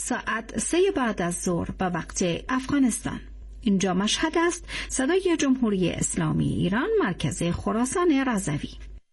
ساعت 3 بعد از ظهر به وقت افغانستان. اینجا مشهد است، صدای جمهوری اسلامی ایران، مرکز خراسان رضوی.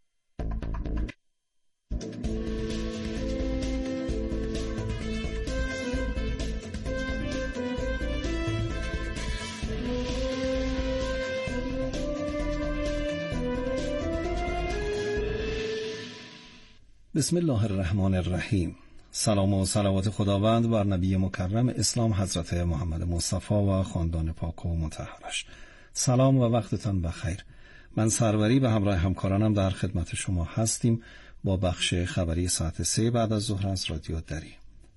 بسم الله الرحمن الرحیم. سلام و صلوات خداوند بر نبی مکرم اسلام حضرت محمد مصطفی و خاندان پاک و مطهرش. سلام و وقتتان بخیر. من سروری به همراه همکارانم در خدمت شما هستیم با بخش خبری ساعت 3 بعد از ظهر از رادیو دری.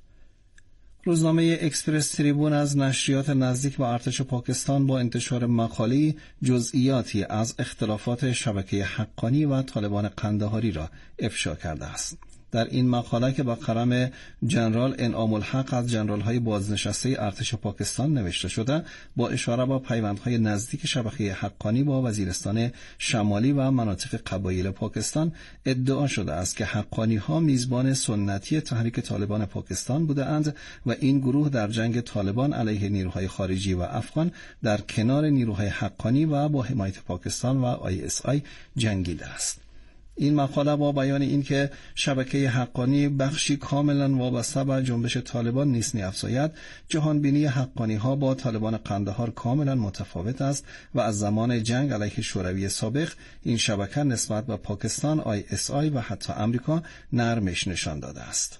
روزنامه اکسپرس تریبون از نشریات نزدیک به ارتش پاکستان با انتشار مقاله‌ای جزئیاتی از اختلافات شبکه حقانی و طالبان قندهاری را افشا کرده است. در این مقاله که با قلم جنرال انعام الحق از جنرال‌های بازنشسته ارتش پاکستان نوشته شده، با اشاره به پیوندهای نزدیک شبکه حقانی با وزیرستان شمالی و مناطق قبایل پاکستان ادعا شده است که حقانی‌ها میزبان سنتی تحریک طالبان پاکستان بوده‌اند و این گروه در جنگ طالبان علیه نیروهای خارجی و افغان در کنار نیروهای حقانی و با حمایت پاکستان و ISI جنگیده است. این مقاله با بیان اینکه شبکه حقانی بخشی کاملا وابسته به جنبش طالبان نیست می‌افزاید، جهانبینی حقانی‌ها با طالبان قندهار کاملا متفاوت است و از زمان جنگ علیه شوروی سابق این شبکه نسبت به پاکستان، ISI و حتی امریکا نرمش نشان داده است.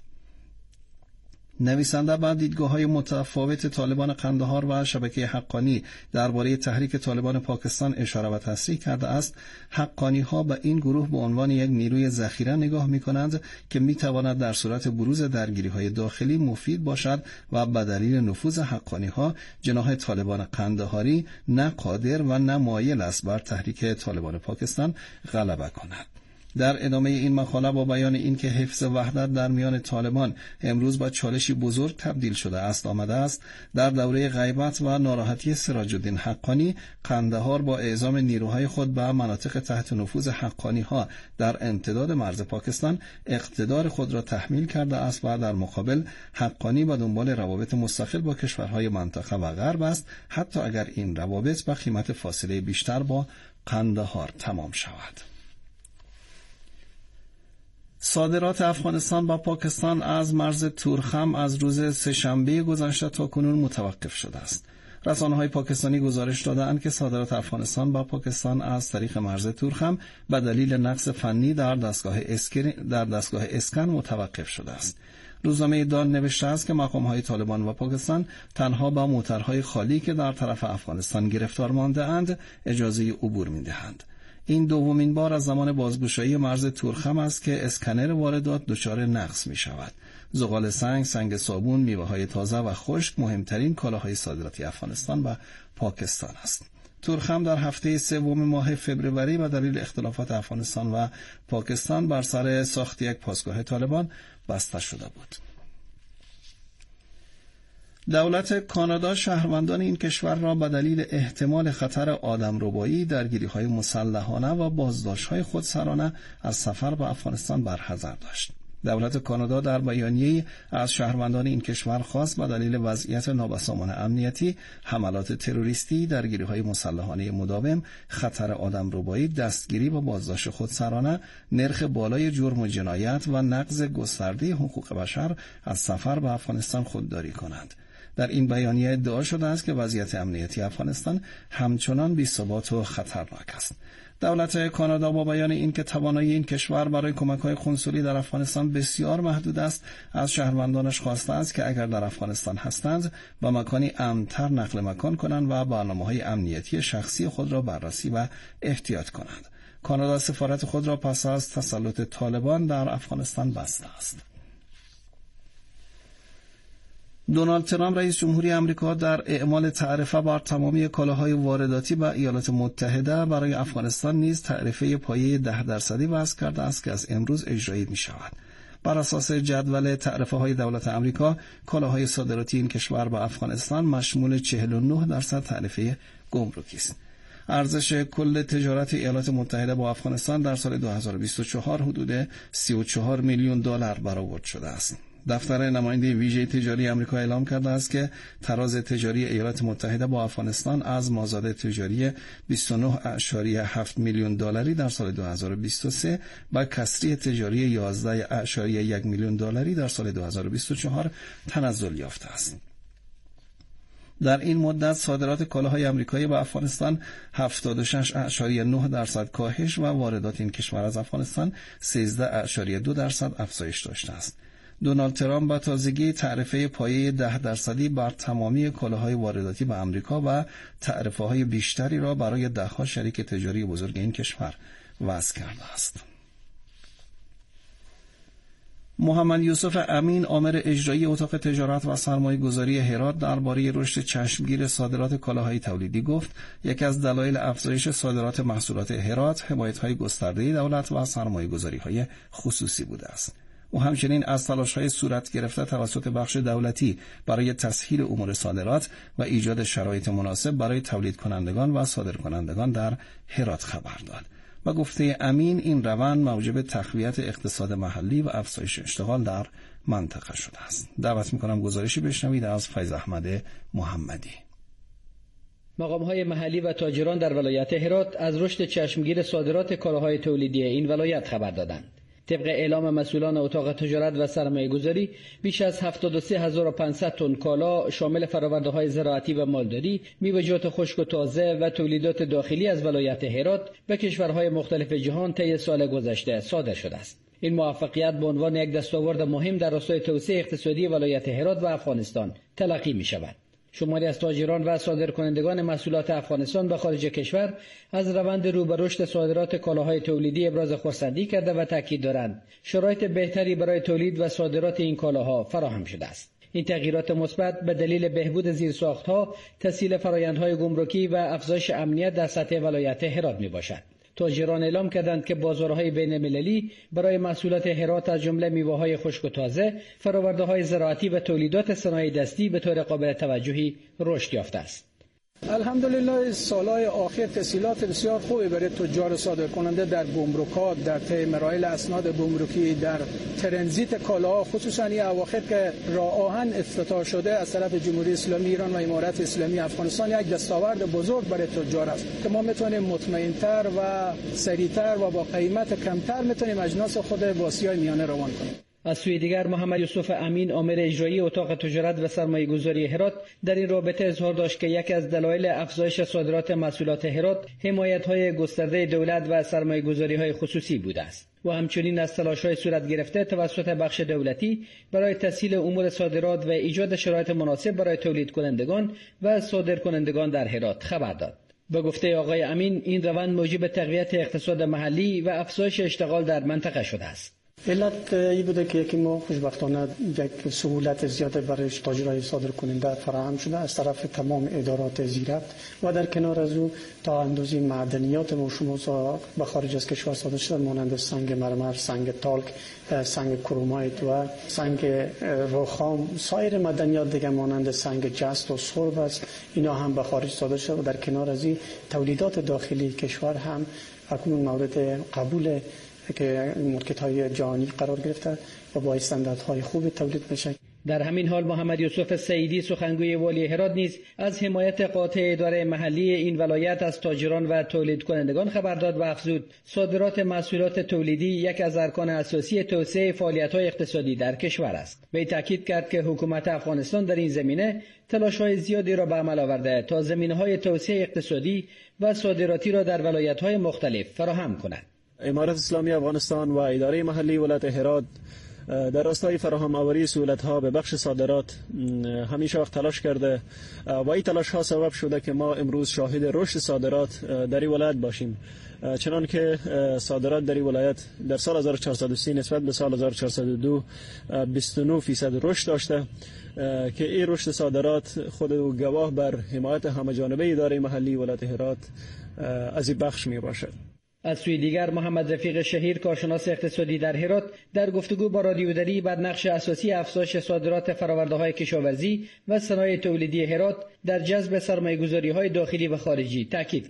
نویسنده با دیدگاه‌های متفاوت طالبان قندهار و شبکه حقانی درباره تحریک طالبان پاکستان اشاره و تصریح کرده است. حقانی‌ها به این گروه به عنوان یک نیروی ذخیره نگاه می‌کنند که می‌تواند در صورت بروز درگیری‌های داخلی مفید باشد و به دلیل نفوذ حقانی‌ها جناح طالبان قندهاری نه قادر و نه مایل است بر تحریک طالبان پاکستان غلبه کند. در ادامه این مقاله با بیان اینکه حفظ وحدت در میان طالبان امروز با چالشی بزرگ تبدیل شده است آمده است. در دوره غیبت و ناراحتی سراج الدین حقانی، قندهار با اعزام نیروهای خود به مناطق تحت نفوذ حقانی‌ها در امتداد مرز پاکستان اقتدار خود را تحمیل کرده است و در مقابل حقانی به دنبال روابط مستقل با کشورهای منطقه و غرب است، حتی اگر این روابط به قیمت فاصله بیشتر با قندهار تمام شود. صادرات افغانستان با پاکستان از مرز تورخم از روز سه‌شنبه گذشته تا کنون متوقف شده است. رسانه‌های پاکستانی گزارش داده‌اند که صادرات افغانستان با پاکستان از طریق مرز تورخم به دلیل نقص فنی در دستگاه اسکن متوقف شده است. روزنامه دان نوشته است که مقام‌های طالبان و پاکستان تنها با موترهای خالی که در طرف افغانستان گرفتار مانده‌اند اجازه عبور می‌دهند. این دومین بار از زمان بازگشایی مرز تورخم است که اسکنر واردات دچار نقص می شود. زغال سنگ، سنگ صابون، میوه‌های تازه و خشک مهمترین کالاهای صادراتی افغانستان و پاکستان است. تورخم در هفته سوم ماه فوریه به دلیل اختلافات افغانستان و پاکستان بر سر ساخت یک پاسگاه طالبان بسته شده بود. دولت کانادا شهروندان این کشور را به دلیل احتمال خطر آدمربایی، درگیری‌های مسلحانه و بازداشت‌های خودسرانه از سفر به افغانستان برحذر داشت. دولت کانادا در بیانیه‌ای از شهروندان این کشور خواست به دلیل وضعیت نابسامان امنیتی، حملات تروریستی، درگیری‌های مسلحانه مداوم، خطر آدمربایی، دستگیری و بازداشت خودسرانه، نرخ بالای جرم و جنایت و نقض گسترده حقوق بشر از سفر به افغانستان خودداری کنند. در این بیانیه ادعا شده است که وضعیت امنیتی افغانستان همچنان بی‌ثبات و خطرناک است. دولت کانادا با بیان اینکه توانایی این کشور برای کمک‌های کنسولی در افغانستان بسیار محدود است، از شهروندانش خواسته است که اگر در افغانستان هستند به مکانی امن‌تر نقل مکان کنند و برنامه‌های امنیتی شخصی خود را بررسی و احتیاط کنند. کانادا سفارت خود را پس از تسلط طالبان در افغانستان بسته است. دونالد ترامپ رئیس جمهوری آمریکا در اعمال تعرفه بر تمامی کالاهای وارداتی به ایالات متحده برای افغانستان نیز تعرفه پایه 10% وضع کرده است که از امروز اجرایی می شود. بر اساس جدول تعرفه‌های دولت آمریکا، کالاهای صادراتی این کشور به افغانستان مشمول 49% تعرفه گمرکی است. ارزش کل تجارت ایالات متحده با افغانستان در سال 2024 حدود $34 میلیون برآورد شده است. دفتر نماینده ویژه تجاری آمریکا اعلام کرده است که تراز تجاری ایالات متحده با افغانستان از مازاد تجاری 29.7 میلیون دلاری در سال 2023 به کسری تجاری 11.1 میلیون دلاری در سال 2024 تنزل یافته است. در این مدت صادرات کالاهای آمریکایی به افغانستان 76.9% کاهش و واردات این کشور از افغانستان 13.2% افزایش داشته است. دونالد ترامپ با تازگی تعرفه پایه 10% بر تمامی کالاهای وارداتی به آمریکا و تعرفه‌های بیشتری را برای ده‌ها شریک تجاری بزرگ این کشور وضع کرده است. محمد یوسف امین آمر اجرایی اتاق تجارت و سرمایه‌گذاری هرات درباره رشد چشمگیر صادرات کالاهای تولیدی گفت یکی از دلایل افزایش صادرات محصولات هرات حمایت‌های گسترده دولت و سرمایه‌گذاری‌های خصوصی بوده است. او همچنین از تلاش‌های صورت گرفته توسط بخش دولتی برای تسهیل امور صادرات و ایجاد شرایط مناسب برای تولید کنندگان و صادرکنندگان در هرات خبر داد. و گفته امین این روند موجب تقویت اقتصاد محلی و افزایش اشتغال در منطقه شده است. دعوت می‌کنم گزارشی بشنوید از فیض احمد محمدی. مقام‌های محلی و تاجران در ولایت هرات از رشد چشمگیر صادرات کالاهای تولیدی این ولایت خبر دادند. طبق اعلام مسئولان اتاق تجارت و سرمایه‌گذاری بیش از 73500 تن کالا شامل فرآورده‌های زراعتی و مالداری، میوه‌جات خشک و تازه و تولیدات داخلی از ولایت هرات به کشورهای مختلف جهان طی سال گذشته صادر شده است. این موفقیت به عنوان یک دستاورد مهم در راستای توسعه اقتصادی ولایت هرات و افغانستان تلقی می‌شود. شماری از تاجران و صادرکنندگان محصولات افغانستان به خارج کشور از روند رو به رشد صادرات کالاهای تولیدی ابراز خرسندی کرده و تاکید دارند شرایط بهتری برای تولید و صادرات این کالاها فراهم شده است. این تغییرات مثبت به دلیل بهبود زیرساخت‌ها، تسهیل فرآیندهای گمرکی و افزایش امنیت در سطح ولایت هرات میباشد. تاجران اعلام کردند که بازارهای بین‌المللی برای محصولات هرات از جمله میوه‌های خشک و تازه، فرآورده‌های زراعتی و تولیدات صنایع دستی به طور قابل توجهی رشد یافته است. الحمدلله سالهای آخر تسهیلات بسیار خوبی برای تجار صادرکننده در گمرکات، در طی مراحل اسناد گمرکی، در ترنزیت کالاها، خصوصا این اواخر که راه آهن افتتاح شده از طرف جمهوری اسلامی ایران و امارت اسلامی افغانستان یک دستاورد بزرگ برای تجار است که ما میتونیم مطمئن‌تر و سریع‌تر و با قیمت کمتر میتونیم اجناس خود به آسیای میانه روان کنیم. از سوی دیگر محمد یوسف امین آمر اجرایی اتاق تجارت و سرمایه‌گذاری هرات در این رابطه اظهار داشت که یکی از دلایل افزایش صادرات محصولات هرات حمایت‌های گسترده دولت و سرمایه‌گذاری‌های خصوصی بوده است و همچنین از تلاش‌های صورت گرفته توسط بخش دولتی برای تسهیل امور صادرات و ایجاد شرایط مناسب برای تولید کنندگان و صادرکنندگان در هرات خبر داد. به گفته آقای امین این روند موجب تقویت اقتصاد محلی و افزایش اشتغال در منطقه شده است. علت این بوده که یکی ما خوشبختانه یک سهولت زیاده برای تاجرای صادر کننده فراهم شده از طرف تمام ادارات زیرت و در کنار از او تا اندازه معدنیات ما شما به خارج از کشور صادر شده مانند سنگ مرمر، سنگ تالک، سنگ کرومایت و سنگ رخام، سایر معدنیات دیگه مانند سنگ جست و سرب است، اینا هم به خارج صادر شده و در کنار از این تولیدات داخلی کشور هم اکنون مورد قبول که مارکت‌های جهانی قرار گرفته و با استانداردهای خوب تولید میشه. در همین حال محمد یوسف سعیدی سخنگوی والی هرات نیز از حمایت قاطع اداره محلی این ولایت از تاجران و تولید کنندگان خبر داد و افزود صادرات محصولات تولیدی یک از ارکان اساسی توسعه فعالیت‌های اقتصادی در کشور است. وی تاکید کرد که حکومت افغانستان در این زمینه تلاش‌های زیادی را به عمل آورده تا زمینه‌های توسعه اقتصادی و صادراتی را در ولایت‌های مختلف فراهم کند. امارت اسلامی افغانستان و اداره محلی ولایت هرات در راستای فراهم آوری سهولت‌ها به بخش صادرات همیشه وقت تلاش کرده و این تلاش‌ها سبب شده که ما امروز شاهد رشد صادرات در این ولایت باشیم. چنان که صادرات در این ولایت در سال 1430 نسبت به سال 1402 29% رشد داشته که این رشد صادرات خود گواه بر حمایت همه‌جانبه اداره محلی ولایت هرات از این بخش می باشد. از سوی دیگر محمد رفیق شهیر کارشناس اقتصادی در هرات در گفتگو با رادیو دری بر نقش اساسی افزایش صادرات فرآورده‌های کشاورزی و صنایع تولیدی هرات در جذب سرمایه‌گذاری‌های داخلی و خارجی تاکید کرد.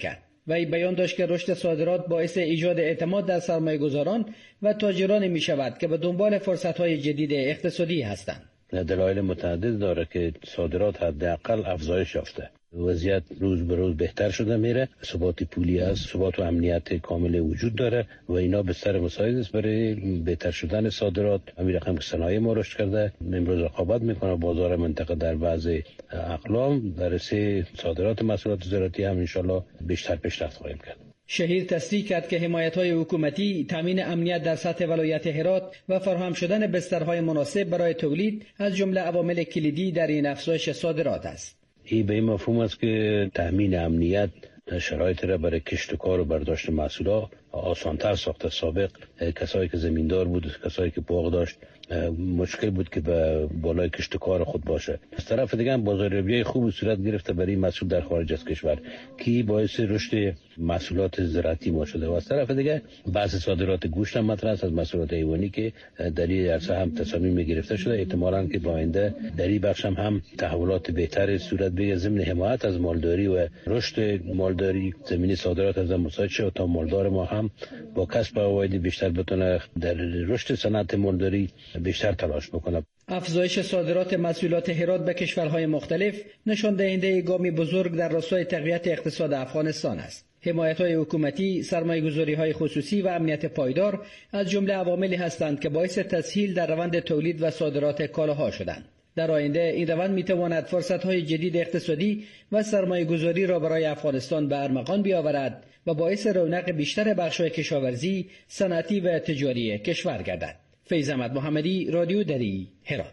وی بیان داشت که رشد صادرات باعث ایجاد اعتماد در سرمایه‌گذاران و تاجران می شود که به دنبال فرصت‌های جدید اقتصادی هستند. دلایل متعدد داره که صادرات حداقل افزایش یافته. وضعیت روز به روز بهتر شده میره، ثبات پولی است، ثبات و امنیت کامل وجود داره و اینا بستر مساعد است برای بهتر شدن صادرات. همین رقم که صنایع ما رشد کرده، امروز رقابت میکنه بازار منطقه در بعضی اقلام، در صادرات محصولات زراعتی هم انشالله بیشتر پیشرفت خواهیم کرد. شهیر تصریح کرد که حمایت‌های حکومتی، تامین امنیت در سطح ولایت هرات و فراهم شدن بسترهای مناسب برای تولید از جمله عوامل کلیدی در این افزایش صادرات است. این به این مفهوم است که تامین امنیت شرایط را برای کشت و کار و برداشت محصولات آسان‌تر ساخته. سابق کسایی که زمیندار بود، کسایی که باغ داشت، مشکل بود که به بالای کشت و کار خود باشه. از طرف دیگه هم بازاریابی خوب صورت گرفته برای محصول در خارج از کشور که باعث رشد محصولات زراعتی ما شده. و از طرف دیگه بحث صادرات گوشت هم مطرح است، از محصولات حیوانی که در این عرصه هم تصامیم گرفته شده. احتمالاً که با آینده در این بخش هم تحولات بهتر صورت بگیرد. ضمن حمایت از مالداری و رشد مالداری، زمینه صادرات از مساعد شد تا مالدار ما هم با کسب عواید بیشتر بتونه در رشد صنعت مالداری بیشتر تلاش بکنه. افزایش صادرات محصولات هرات به کشورهای مختلف نشان دهنده گامی بزرگ در راستای تقویت اقتصاد افغانستان است. حمایت‌های حکومتی، سرمایه‌گذاری‌های خصوصی و امنیت پایدار از جمله عواملی هستند که باعث تسهیل در روند تولید و صادرات کالاها شدند. در آینده این روند می‌تواند فرصت‌های جدید اقتصادی و سرمایه‌گذاری را برای افغانستان به ارمغان بیاورد و باعث رونق بیشتر بخش‌های کشاورزی، صنعتی و تجاری کشور گردد. فیض احمد محمدی، رادیو دری، هرات.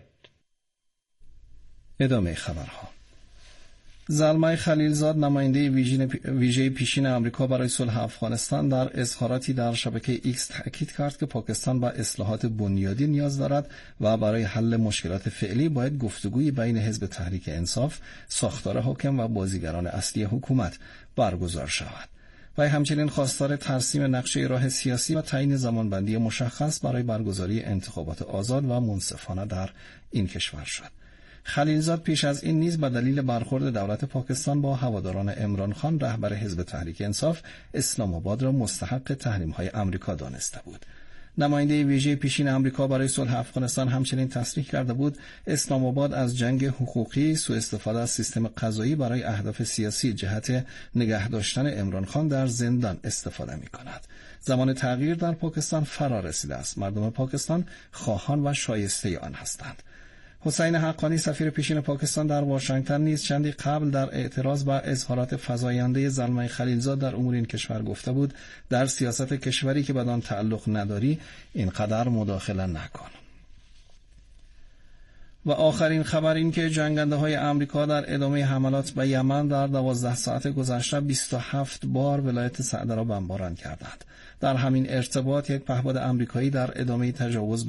ادامه خبرها. زلمای خلیلزاد، نماینده ویژه پیشین آمریکا برای صلح افغانستان، در اظهاراتی در شبکه ایکس تاکید کرد که پاکستان به اصلاحات بنیادی نیاز دارد و برای حل مشکلات فعلی باید گفتگوی بین حزب تحریک انصاف، ساختار حاکم و بازیگران اصلی حکومت برگزار شود. و همچنین خواستار ترسیم نقشه راه سیاسی و تعیین زمانبندی مشخص برای برگزاری انتخابات آزاد و منصفانه در این کشور شد. خلیلزاد پیش از این نیز به دلیل برخورد دولت پاکستان با هواداران عمران خان، رهبر حزب تحریک انصاف، اسلام آباد را مستحق تحریم‌های آمریکا دانسته بود. نماینده ویژه پیشین آمریکا برای صلح افغانستان همچنین تصریح کرده بود اسلام آباد از جنگ حقوقی، سوء استفاده از سیستم قضایی برای اهداف سیاسی جهت نگه داشتن عمران خان در زندان استفاده می‌کند. زمان تغییر در پاکستان فرا رسیده است. مردم پاکستان خواهان و شایسته آن هستند. حسین حقانی، سفیر پیشین پاکستان در واشنگتن، نیز چندی قبل در اعتراض به اظهارات فزاینده زلمای خلیلزاد در امور این کشور گفته بود در سیاست کشوری که بدان تعلق نداری اینقدر مداخله نکن. و آخرین خبر این که جنگنده‌های آمریکا در ادامه حملات به یمن در 12 ساعت گذشته 27 بار ولایت سعده را بمباران کردند. در همین ارتباط یک پهپاد آمریکایی در ادامه تجاوز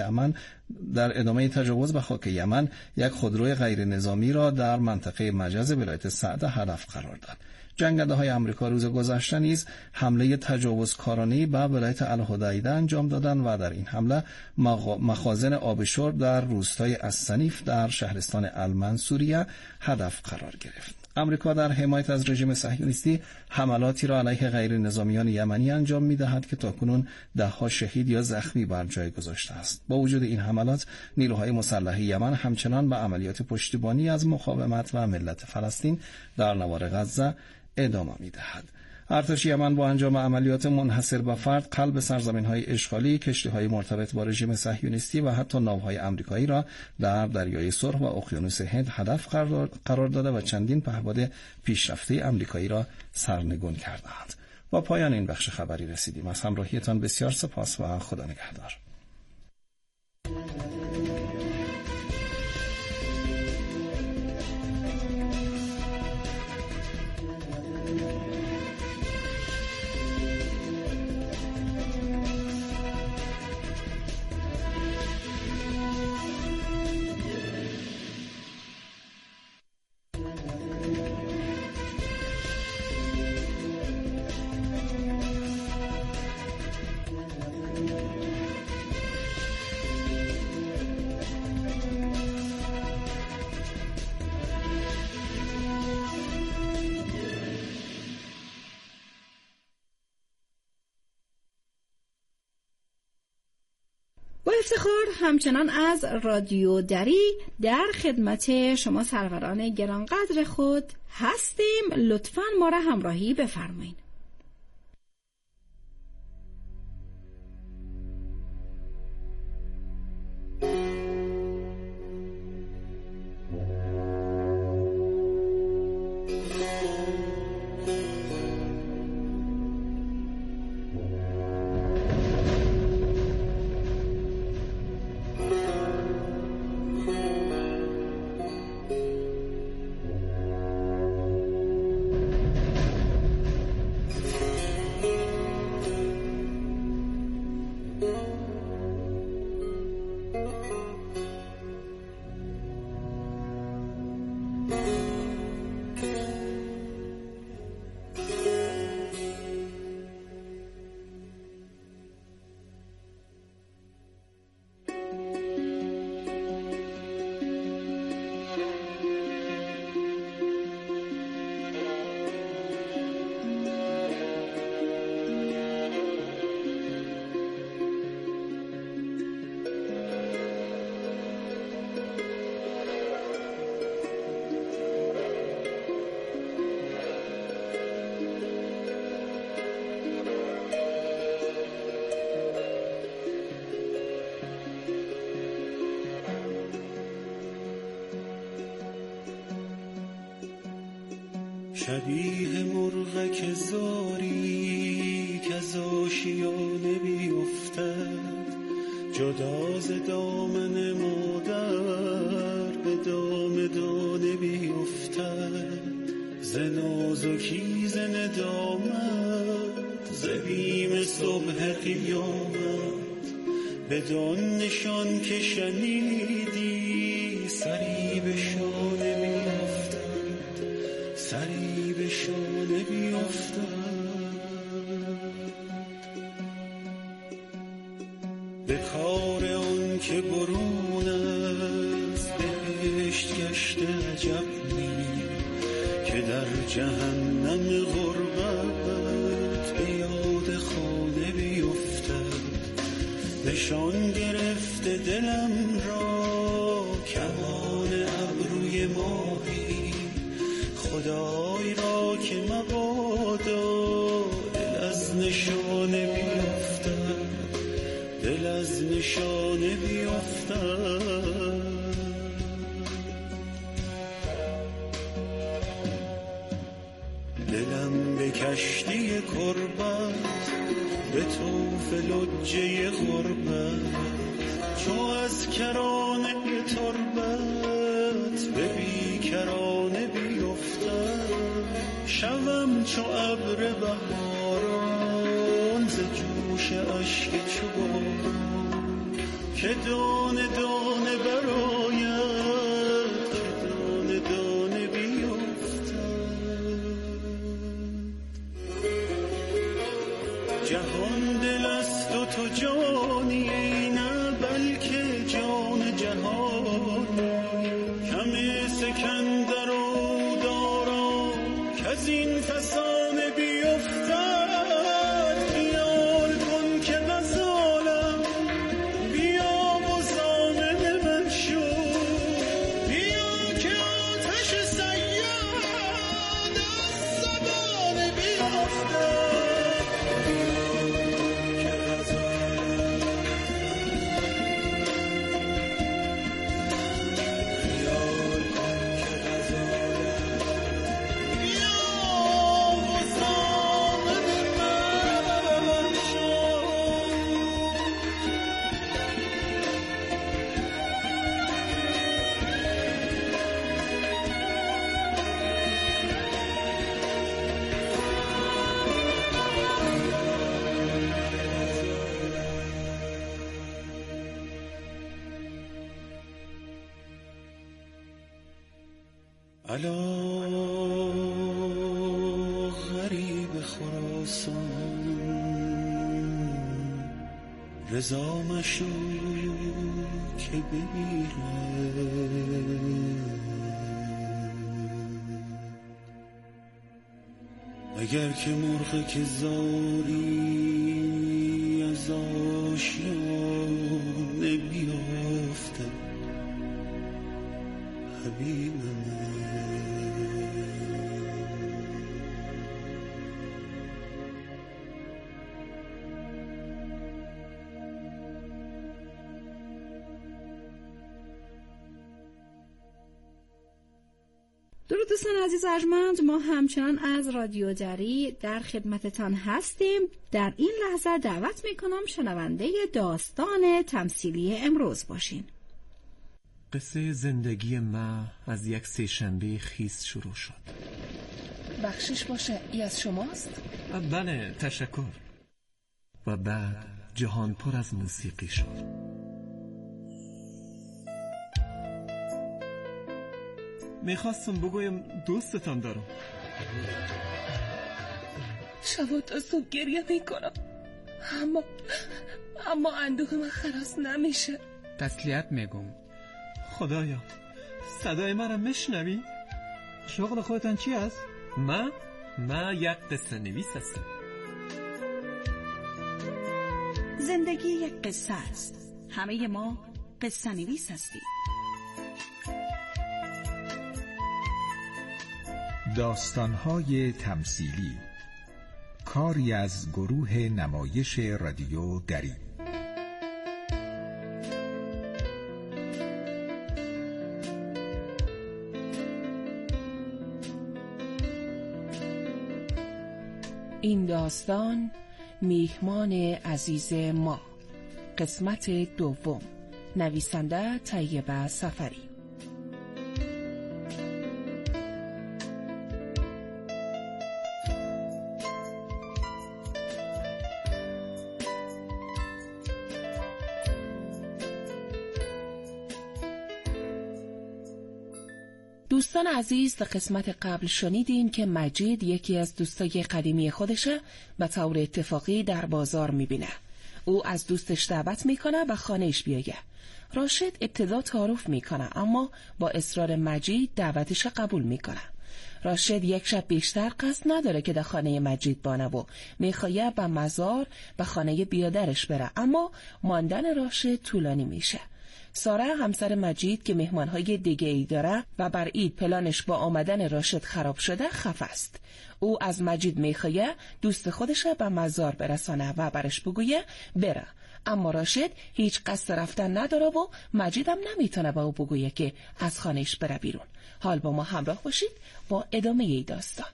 به خاک یمن یک خودروی غیر نظامی را در منطقه مجاز ولایت سعده هدف قرار داد. جنگنده‌های آمریکا روز گذشته نیز حمله تجاوزکارانه‌ای به ولایت الحدیده انجام دادند و در این حمله مخازن آب شرب در روستای الصنیف در شهرستان المنصوریه هدف قرار گرفت. آمریکا در حمایت از رژیم صهیونیستی حملاتی را علیه غیر نظامیان یمنی انجام می‌دهد که تاکنون ده‌ها شهید یا زخمی بر جای گذاشته است. با وجود این حملات، نیروهای مسلح یمن همچنان به عملیات پشتیبانی از مقاومت و ملت فلسطین در نوار غزه ادامه می‌دهد. ارتش یمن با انجام عملیات منحصر به فرد قلب سرزمین‌های اشغالی، کشتی‌های مرتبط با رژیم صهیونیستی و حتی ناوهای آمریکایی را در دریای سرخ و اقیانوس هند هدف قرار داده و چندین پهپاد پیشرفته آمریکایی را سرنگون کردند. با پایان این بخش خبری رسیدیم. از همراهیتان بسیار سپاس و خدا نگهدار. افتخار همچنان از رادیو دری در خدمت شما سروران گرانقدر خود هستیم. لطفاً ما را همراهی بفرمایید. شبیه مرغک زاری که از آشیانه بیفتد، جدا ز دامن مادر به دام دانه بیفتد، ز نازکی ز ندامت ز بیم صبح قیامت، بدان نشان که شنیدی سری به شانه بیفتد، سری به شانه بیفتد. به کار آن که برون از بهشت گشته عجب نی، که در جهنم غربت به یاد خانه بیفتد. نشان گرفته دلم را کمان ابروی ماهی، خدای را که مبادا دل از نشانه بیفتد، دل از نشانه بیفتد. دلم به کشتی کربت، به طوف لجه غربت، چو از کرانه تربت به بیکرانه بیفتد. شوم چو ابر بهاران ز جوش اشک چو باران، که دانه دانه برآید، که دانه دانه بیفتد. جهان دل است و تو جانی، نه بلکه جان جهانی. کم سکندر و دارا که از این فسانه بیفتد. خیال کن که غزالم بیا و ضامن من شو، بیا که آتش صیاد از زبانه بیفتد. الا غریب خراسان، رضا مشو که بمیره. اگر که مرغ که زاری از آشیانه بیافتم حبیبم. درود دوستان عزیز ارجمند، ما همچنان از رادیو دری در خدمتتان هستیم. در این لحظه دعوت میکنم شنونده داستان تمثیلی امروز باشین. قصه زندگی ما از یک سه‌شنبه خیس شروع شد. بخشش باشه، ای از شماست؟ بله، تشکر. و بعد جهان پر از موسیقی شد. میخواستم بگویم دوستتان دارم. شب تا صبح گریه میکنم، اما اندوه من خلاص نمیشه. تسلیت میگم. خدایا، صدای مرا میشنوی؟ شغل خودتان چی است؟ ما یک قصه نویس هستم. زندگی یک قصه است. همه ما قصه نویس هستیم. داستان‌های تمثیلی، کاری از گروه نمایش رادیو دری. این داستان میهمان عزیز ما، قسمت دوم، نویسنده طیبه سفری. دوستان عزیز، در قسمت قبل شنیدین که مجید یکی از دوستای قدیمی خودشه به طور اتفاقی در بازار میبینه. او از دوستش دعوت میکنه و خانهش بیایه. راشد ابتدا تعارف میکنه اما با اصرار مجید دعوتش قبول میکنه. راشد یک شب بیشتر قصد نداره که در خانه مجید بانه و میخواه به مزار و خانه بیادرش بره، اما ماندن راشد طولانی میشه. ساره همسر مجید که مهمانهای دیگه ای داره و بر عید پلانش با آمدن راشد خراب شده خفه است. او از مجید میخواه دوست خودش به مزار برسانه و برش بگویه بره، اما راشد هیچ قصد رفتن نداره و مجیدم نمیتونه به او بگویه که از خانهش بره بیرون. حال با ما همراه باشید با ادامه ای داستان.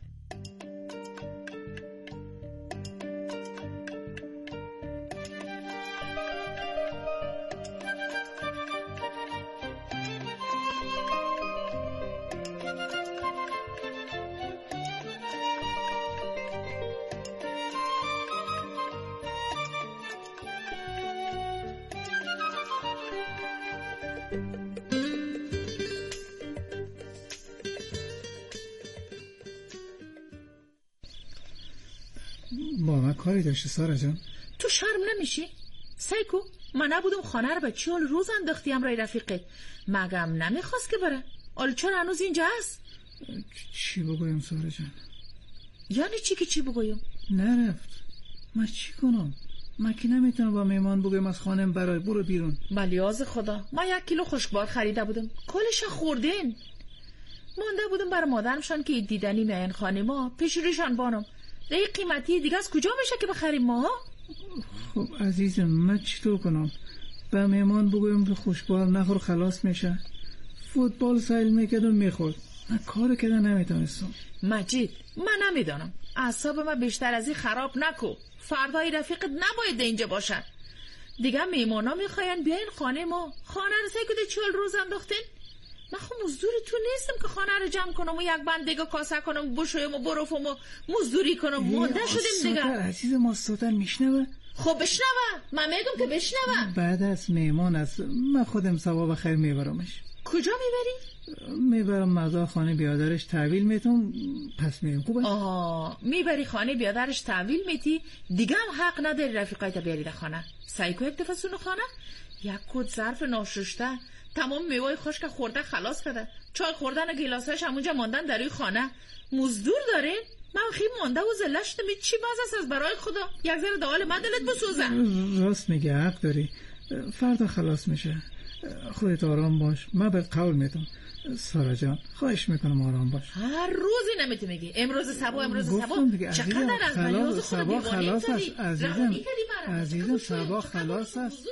با من کاری داشتی سارا جان؟ تو شرم نمیشی؟ سیکو، من نبودم خانه رو به چی حال روز انداختی همراه رفیقت؟ مگم نمیخواست که بره؟ حالا چرا هنوز اینجا هست؟ چی بگویم سارا جان؟ یعنی چی که چی بگویم؟ نرفت. من چی کنم؟ من که نمیتونم با میمان بگویم از خانم برای برو بیرون. بلیاز خدا، من 1 کیلو خشکبار خریده بودم، کلش خوردین. مونده بودم برای مادرمشان که دیدنی میان خانه ما، پیش روشان بانم. دیگه قیمتی دیگه از کجا میشه که بخریم ما؟ خب عزیزم، من چطور کنم؟ به میمان بگویم که خوشبال نخور خلاص میشه. فوتبال سایل میکرد و میخورد. من کار کردن نمیتونستم. مجید، من نمیدانم، اعصاب من بیشتر از این خراب نکو. فردای رفیقت نباید اینجا باشن. دیگه میمانا میخواین بیاین خانه ما. خانه رو سیکده 40 روز انداختین. من خب مزدوری تو نیستم که خانه رو جمع کنم و یک بند دیگه کاسه کنم بشویم و بروفم و مزدوری کنم. مونده شدیم دیگه. عزیز ما ساتن میشنوه؟ خب بشنوه، من میگم که بشنوه. بعد از میمان است، من خودم ثواب خیر میبرمش. کجا میبری؟ میبرم مزار خانه بیادرش تحویل میتم، پس میرم. خوبه؟ آها، میبری خانه بیادرش تحویل میتی، دیگه هم حق نداری رفیقایت بیاری در خانه. سایکو یک دفعه سونو خانه، یک کود ظرف ناشسته، تمام میوه خشک خورده خلاص کرده، چای خوردن و گیلاساش همونجا ماندن در این خانه. مزدور دارین؟ من خیلی مانده و زله شدم. چی باز است برای خدا؟ یک ذره دال من دلت بسوزه. راست میگه، حق داری. فردا خلاص میشه. خودت آرام باش، من بهت قول میدم. سارا جان خواهش میکنم آرام باش. هر روزی نمیتی میگی امروز صبا چقدر از مریاض خود خلاص است عزیزم صبا خلاص است.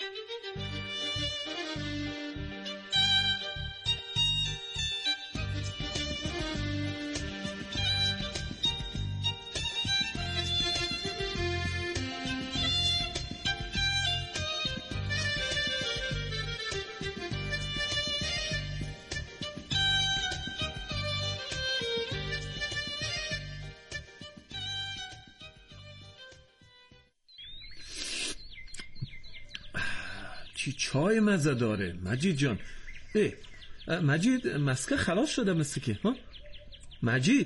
چی چای مزه داره مجید جان. مجید مسکه خلاص شده مثل که ها؟ مجید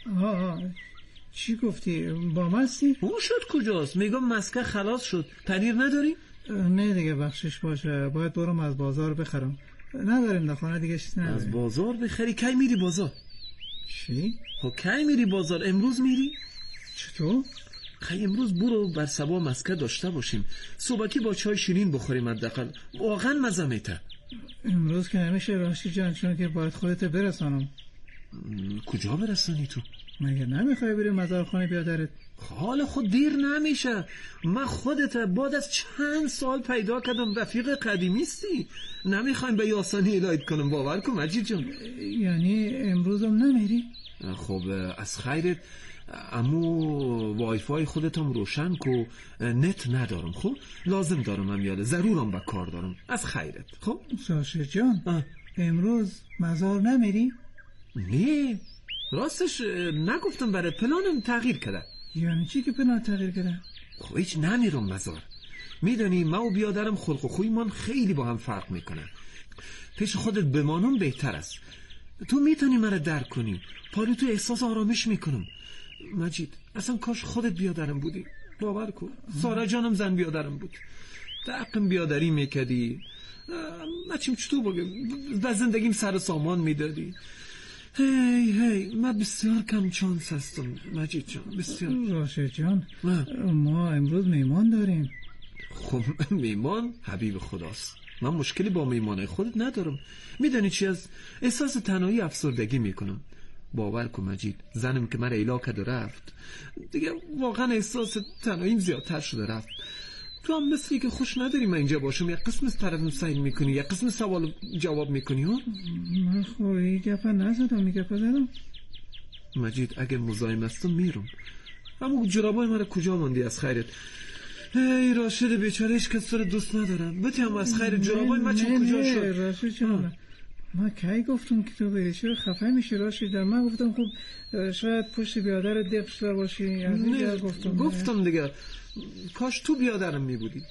چی گفتی؟ با مستی؟ اون شد کجاست؟ میگم مسکه خلاص شد. پنیر نداری؟ نه دیگه بخشش باشه، باید برم از بازار بخرم. نداریم در خانه دیگه چیزی نداریم. از بازار بخری؟ کی میری بازار؟ چی؟ کی میری بازار؟ امروز میری؟ چطور؟ خیلی امروز برو بر صبح مسکه داشته باشیم، صبحکی با چای شیرین بخوریم، حداقل واقعا مزه میده. امروز که نمیشه راشی جان، چون که باید خودت برسانم. کجا برسانی تو؟ مگه نمیخوای بری مزارخانه بیادرت؟ حال خود دیر نمیشه. من خودت بعد از چند سال پیدا کردم، رفیق قدیمیستی. نمیخوایم به یاسانی الهید کنم، باور کن مجید جان. یعنی امروزم نمیری؟ خب از خیرت، امو وای فای خودتم روشن کو، نت ندارم. خب لازم دارم هم یاده، ضرورم به کار دارم. از خیرت. خب ساشه جان امروز مزار نمیری؟ نه راستش نگفتم برات، پلانم تغییر کرده. یعنی چی که پلان تغییر کرده؟ خب هیچ نمیرم مزار. میدونی ما و بیادرم خلق و خوی من خیلی با هم فرق میکنه. پیش خودت بمانم بهتر است. تو میتونی مرا درک کنی. پاری تو احساس آرامش میکنم. مجید اصلا کاش خودت بیادرم بودی، باور کن. سارا جانم زن بیادرم بود، دقم بیادری میکردی، نچیم چطور بگم، به زندگیم سر سامان میدادی. هی من بسیار کم چانس هستم مجید جان، بسیار. راشه جان ما امروز میمان داریم. خب میمان حبیب خداست، من مشکلی با میمانه خودت ندارم. میدونی چی، از احساس تنهایی افسردگی میکنم. باور کن مجید، زنم که من ایلا کرد و رفت دیگه، واقعا احساس تنهاییم زیادتر شده رفت. تو هم مثلی که خوش نداری من اینجا باشم، یک قسم از طرفم سعی میکنی، یک قسم سوال جواب میکنی. ها من خوری گفه نزدم، می گفه زدم. مجید اگه مزاحم هستم میرم، اما جرابای من کجا ماندی از خیرت؟ ای راشد بیچاره، هیچ کس رو دوست ندارم. بتی هم از خیر جرابای من کجا شد؟ راشد جان من کی گفتم که تو بری؟ چرا خفه میشی راشد؟ من گفتم خب شاید پشت بیادر دق شده باشی، از اینجا گفتم دیگه، کاش تو بیادرم میبودی.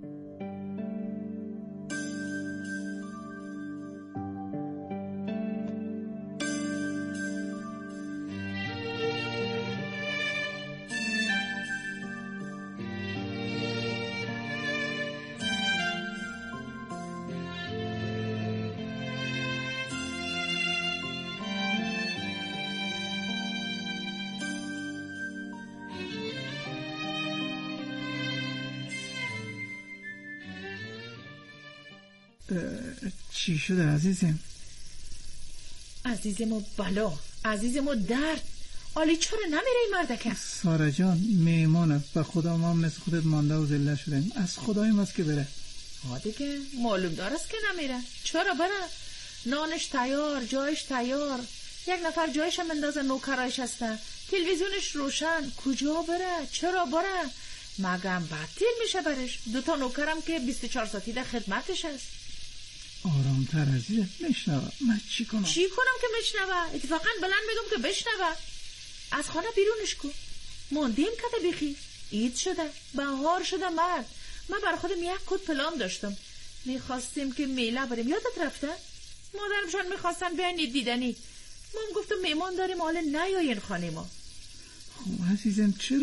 چی شده عزیزم؟ عزیزم و بلا، عزیزم و درد. آلی چرا نمیره این مردکه؟ سارا جان میمان است، به خدا ما مثل خودت مانده و زله شدیم، از خدایم است که بره. دیگه معلوم دار است که نمیره. چرا بره؟ نانش تیار، جایش تیار، یک نفر جایش هم اندازه نوکرایش هسته، تلویزیونش روشن. کجا بره؟ چرا بره؟ مگم بدتیر میشه برش؟ 2 نوکرم که 24 ساعتی در خدمتش هست. آرامتر عزیزم، میشنوه. من چی کنم که میشنوه؟ اتفاقا بلند میگم که بشنوه. از خانه بیرونش کن. موندیم کده بیخی، عید شده، بهار شده. من برای خودم یک کد پلان داشتم، میخواستیم که میله بریم. یادت رفته؟ مادرمشان میخواستن بیاین دیدنی، ما هم گفتم میمان داریم، حالا نیاین خانه ما. خب عزیزم چرا